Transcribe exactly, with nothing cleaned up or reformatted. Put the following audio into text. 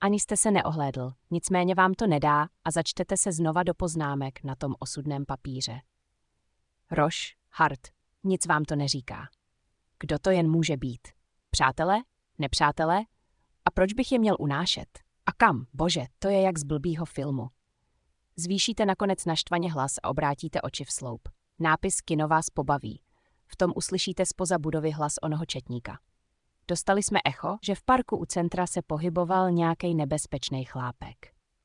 Ani jste se neohlédl, nicméně vám to nedá a začtete se znova do poznámek na tom osudném papíře. Roš, Hart, nic vám to neříká. Kdo to jen může být? Přátelé? Nepřátelé? A proč bych je měl unášet? A kam? Bože, to je jak z blbýho filmu. Zvýšíte nakonec naštvaně hlas a obrátíte oči v sloup. Nápis Kino vás pobaví. V tom uslyšíte zpoza budovy hlas onoho četníka. Dostali jsme echo, že v parku u centra se pohyboval nějaký nebezpečný chlápek.